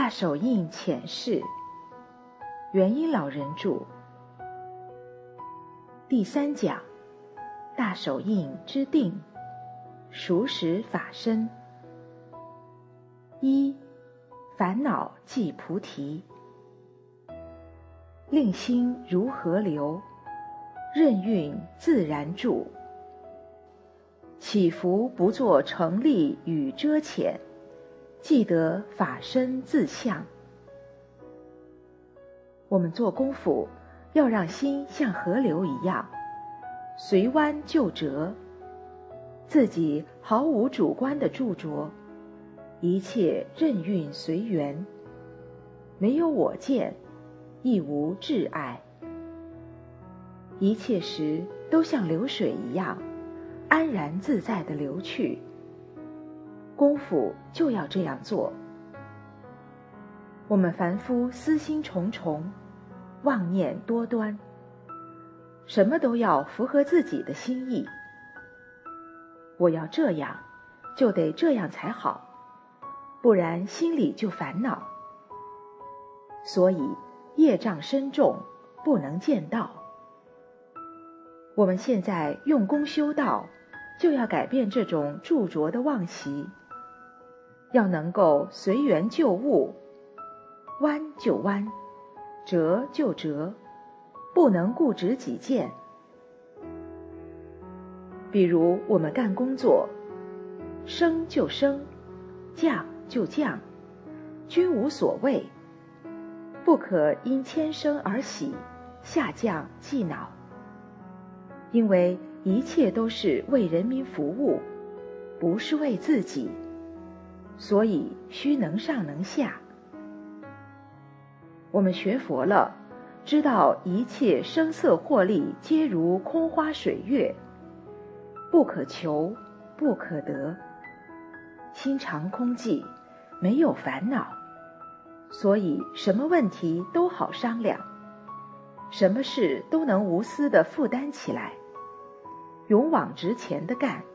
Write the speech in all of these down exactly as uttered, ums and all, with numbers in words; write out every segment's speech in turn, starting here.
大手印浅释，元音老人著。第三讲，大手印之定，熟识法身。一，烦恼即菩提。令心如河流，任运自然住。起伏不作成立与遮浅，记得法身自相。我们做功夫，要让心像河流一样，随弯就折，自己毫无主观的著着，一切任运随缘，没有我见，亦无挚爱。一切时都像流水一样，安然自在地流去。功夫就要这样做。我们凡夫私心重重，妄念多端，什么都要符合自己的心意。我要这样，就得这样才好，不然心里就烦恼。所以业障深重，不能见道。我们现在用功修道，就要改变这种著着的妄习，要能够随缘就悟，弯就弯，折就折，不能固执己见。比如我们干工作，升就升，降就降，均无所谓，不可因谦升而喜，下降忌恼。因为一切都是为人民服务，不是为自己，所以须能上能下。我们学佛了，知道一切声色获利皆如空花水月，不可求，不可得，心常空寂，没有烦恼，所以什么问题都好商量，什么事都能无私地负担起来，勇往直前地干。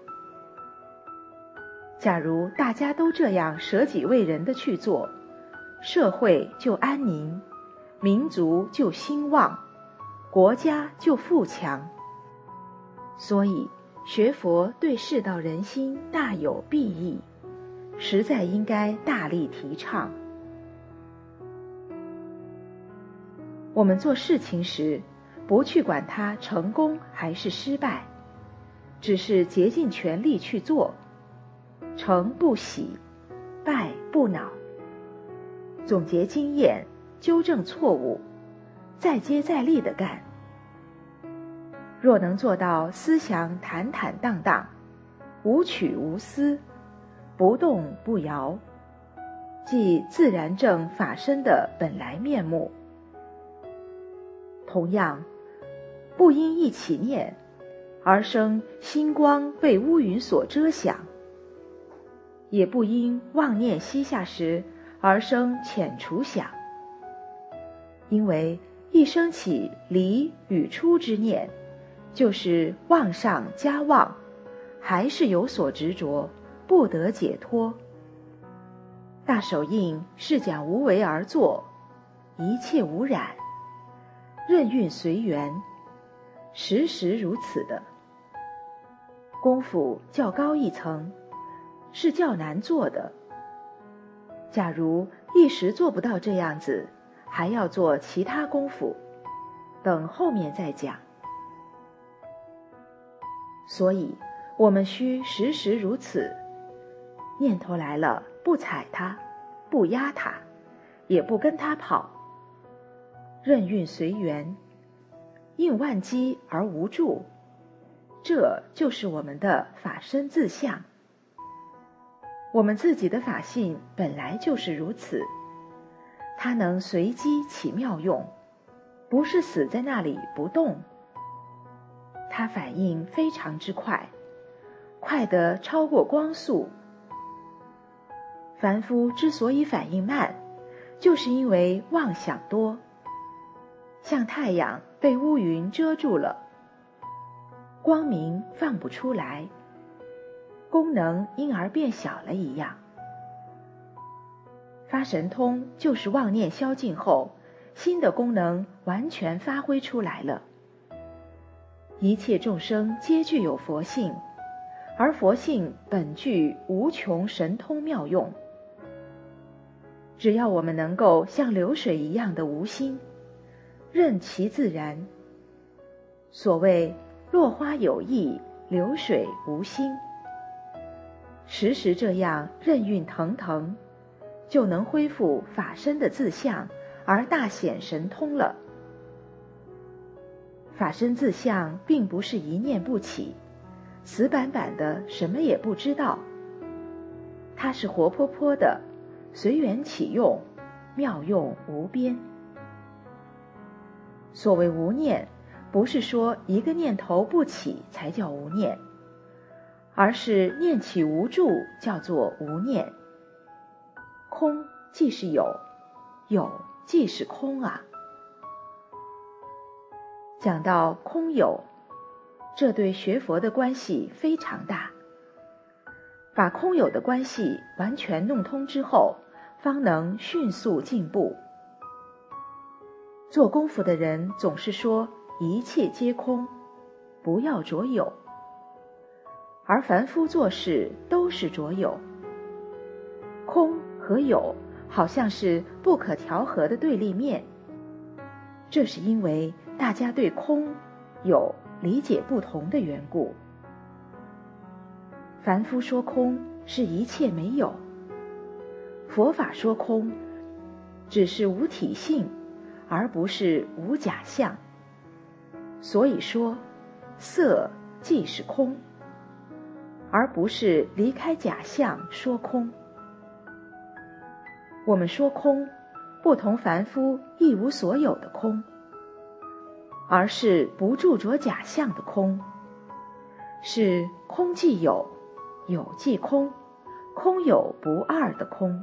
假如大家都这样舍己为人的去做，社会就安宁，民族就兴旺，国家就富强。所以学佛对世道人心大有裨益，实在应该大力提倡。我们做事情时，不去管它成功还是失败，只是竭尽全力去做，成不喜，败不恼。总结经验，纠正错误，再接再厉地干。若能做到思想坦坦荡荡，无取无思，不动不摇，即自然正法身的本来面目。同样，不因一起念而生星光被乌云所遮响，也不因妄念息下时而生遣除想。因为一生起离与出之念，就是妄上加妄，还是有所执着，不得解脱。大手印是讲无为而作，一切无染，任运随缘，时时如此的。功夫较高一层，是较难做的。假如一时做不到这样子，还要做其他功夫，等后面再讲。所以我们须时时如此，念头来了，不踩它，不压它，也不跟它跑，任运随缘，应万机而无助，这就是我们的法身自相。我们自己的法性本来就是如此，它能随机起妙用，不是死在那里不动。它反应非常之快，快得超过光速。凡夫之所以反应慢，就是因为妄想多，像太阳被乌云遮住了，光明放不出来，功能因而变小了一样。 发神通就是妄念消尽后，心的功能完全发挥出来了。一切众生皆具有佛性，而佛性本具无穷神通妙用。只要我们能够像流水一样的无心，任其自然。所谓落花有意，流水无心，时时这样任运腾腾，就能恢复法身的自相，而大显神通了。法身自相并不是一念不起，死板板的什么也不知道，它是活泼泼的，随缘起用，妙用无边。所谓无念，不是说一个念头不起才叫无念，而是念起无住叫做无念。空即是有，有即是空啊。讲到空有，这对学佛的关系非常大。把空有的关系完全弄通之后，方能迅速进步。做功夫的人总是说一切皆空，不要着有，而凡夫做事都是着有。空和有好像是不可调和的对立面，这是因为大家对空有理解不同的缘故。凡夫说空是一切没有，佛法说空只是无体性，而不是无假象。所以说色即是空，而不是离开假象说空。我们说空，不同凡夫一无所有的空，而是不住着假象的空，是空即有，有即空，空有不二的空。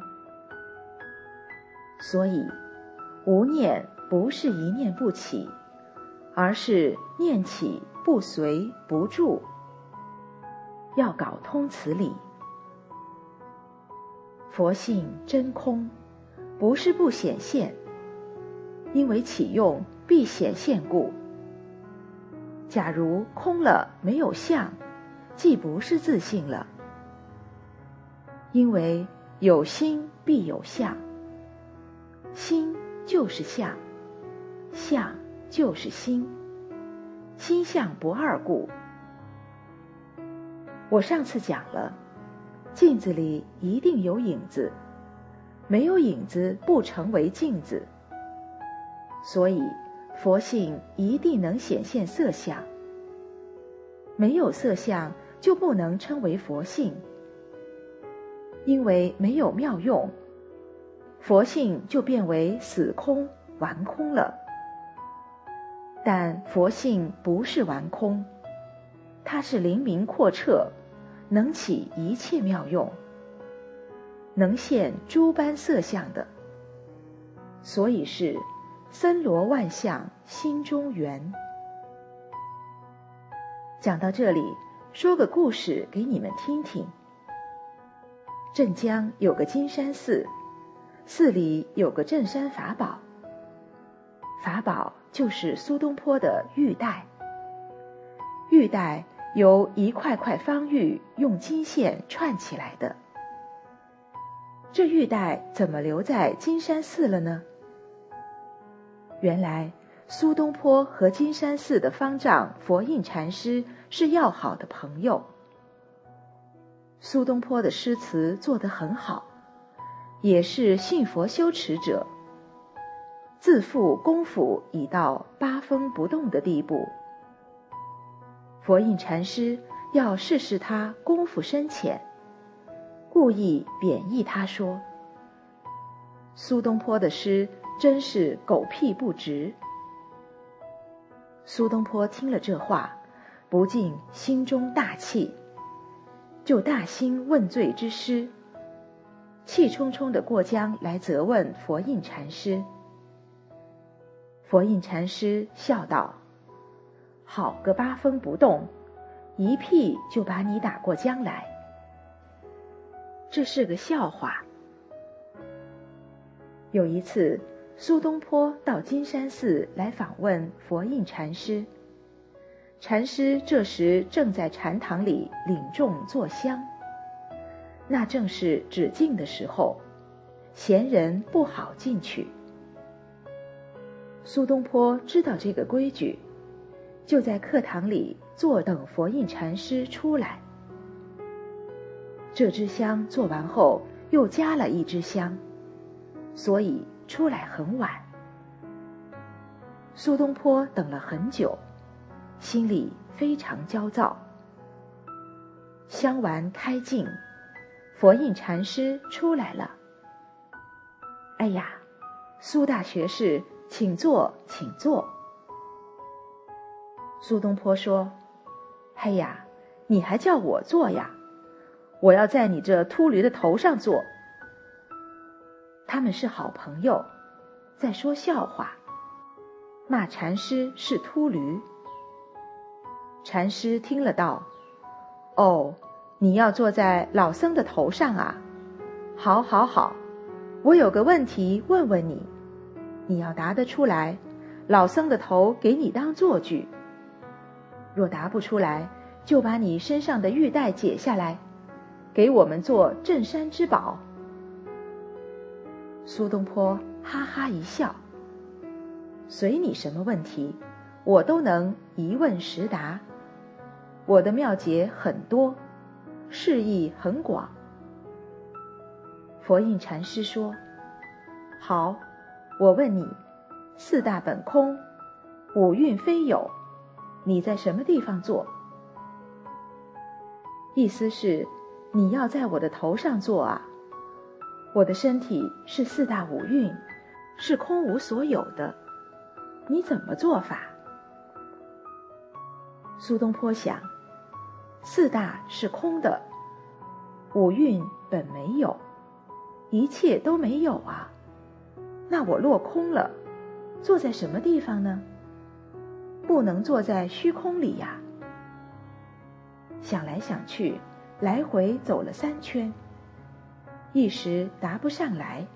所以无念不是一念不起，而是念起不随不住。要搞通此理。佛性真空，不是不显现，因为起用必显现故。假如空了没有相，既不是自性了。因为有心必有相，心就是相，相就是心，心相不二故。我上次讲了，镜子里一定有影子，没有影子不成为镜子。所以佛性一定能显现色相，没有色相就不能称为佛性。因为没有妙用，佛性就变为死空顽空了。但佛性不是顽空，它是灵明阔彻，能起一切妙用，能现诸般色相的。所以是森罗万象心中圆。讲到这里，说个故事给你们听听。镇江有个金山寺，寺里有个镇山法宝，法宝就是苏东坡的玉带。玉带由一块块方玉用金线串起来的。这玉带怎么留在金山寺了呢？原来苏东坡和金山寺的方丈佛印禅师是要好的朋友。苏东坡的诗词做得很好，也是信佛修持者，自负功夫已到八风不动的地步。佛印禅师要试试他功夫深浅，故意贬义他说：苏东坡的诗真是狗屁不值。苏东坡听了这话，不禁心中大气，就大兴问罪之师，气冲冲地过江来责问佛印禅师。佛印禅师笑道：好个八风不动，一屁就把你打过江来。这是个笑话。 有一次，苏东坡到金山寺来访问佛印禅师，禅师这时正在禅堂里领众坐香，那正是止境的时候，闲人不好进去。苏东坡知道这个规矩，就在课堂里坐等佛印禅师出来。这支香做完后又加了一支香，所以出来很晚。苏东坡等了很久，心里非常焦躁。香完开尽，佛印禅师出来了。哎呀，苏大学士，请坐，请坐。苏东坡说：哎呀，你还叫我坐呀？我要在你这秃驴的头上坐。他们是好朋友，在说笑话，骂禅师是秃驴。禅师听了道：哦，你要坐在老僧的头上啊？好好好，我有个问题问问你，你要答得出来，老僧的头给你当坐具。若答不出来，就把你身上的玉带解下来，给我们做镇山之宝。苏东坡哈哈一笑：随你什么问题，我都能一问十答。我的妙解很多，释义很广。佛印禅师说：好，我问你，四大本空，五蕴非有，你在什么地方坐？意思是，你要在我的头上坐啊。我的身体是四大五蕴，是空无所有的，你怎么做法？苏东坡想，四大是空的，五蕴本没有，一切都没有啊，那我落空了，坐在什么地方呢？不能坐在虚空里呀。想来想去，来回走了三圈，一时答不上来。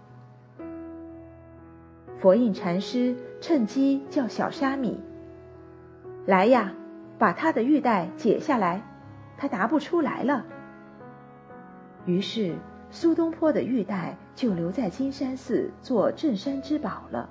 佛印禅师趁机叫小沙弥：来呀，把他的玉带解下来，他答不出来了。于是苏东坡的玉带就留在金山寺做镇山之宝了。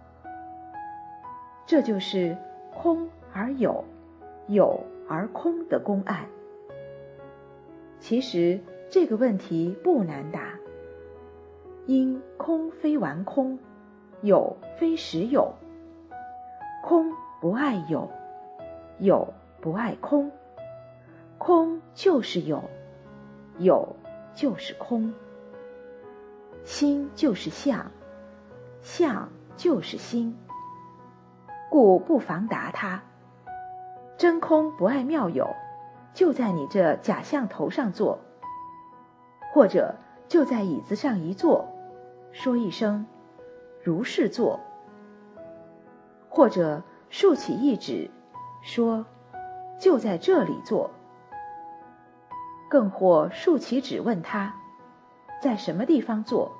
这就是空而有，有而空的公案。其实这个问题不难答，因空非完空，有非实有，空不爱有，有不爱空，空就是有，有就是空，心就是相，相就是心，故不妨答他：真空不爱妙有，就在你这假象头上坐，或者就在椅子上一坐，说一声如是坐，或者竖起一指，说就在这里坐，更或竖起指问他在什么地方坐。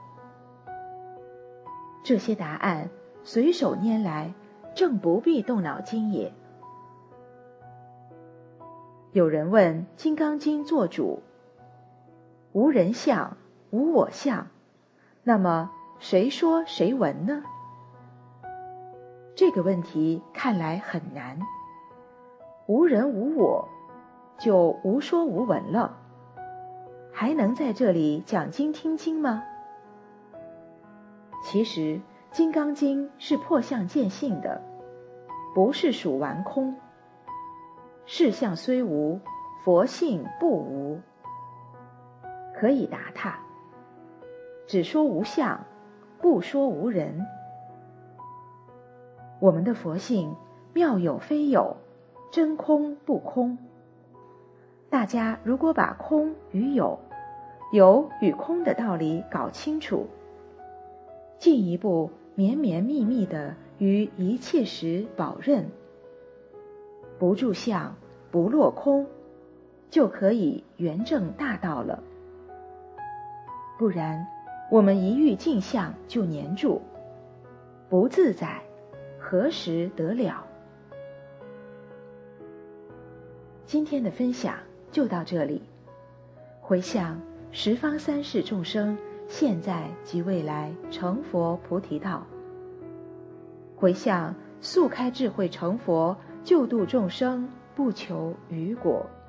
这些答案随手拈来，正不必动脑筋也。有人问《金刚经》作主：无人相，无我相，那么谁说谁闻呢？这个问题看来很难。无人无我，就无说无闻了，还能在这里讲经听经吗？其实《金刚经》是破相见性的，不是属完空。事相虽无，佛性不无。可以答他，只说无相，不说无人。我们的佛性妙有非有，真空不空。大家如果把空与有，有与空的道理搞清楚，进一步绵绵密密地于一切时保任，不住相，不落空，就可以圆正大道了。不然， 我们一遇镜像就黏住，不自在，何时得了？今天的分享就到这里，回向十方三世众生现在及未来成佛菩提道，回向速开智慧成佛，救度众生，不求余果。